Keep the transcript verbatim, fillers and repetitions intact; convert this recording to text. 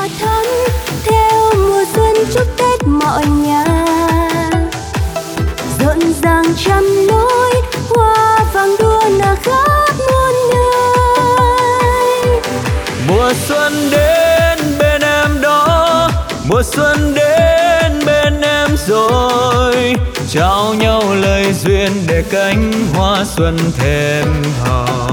hoa thắm theo mùa xuân chúc Tết mọi nhà. Rộn ràng trăm lối hoa vàng đua nở khắp muôn nơi. Mùa xuân đến bên em đó, mùa xuân đến bên em rồi, trao nhau lời duyên để cánh hoa xuân thêm hồng.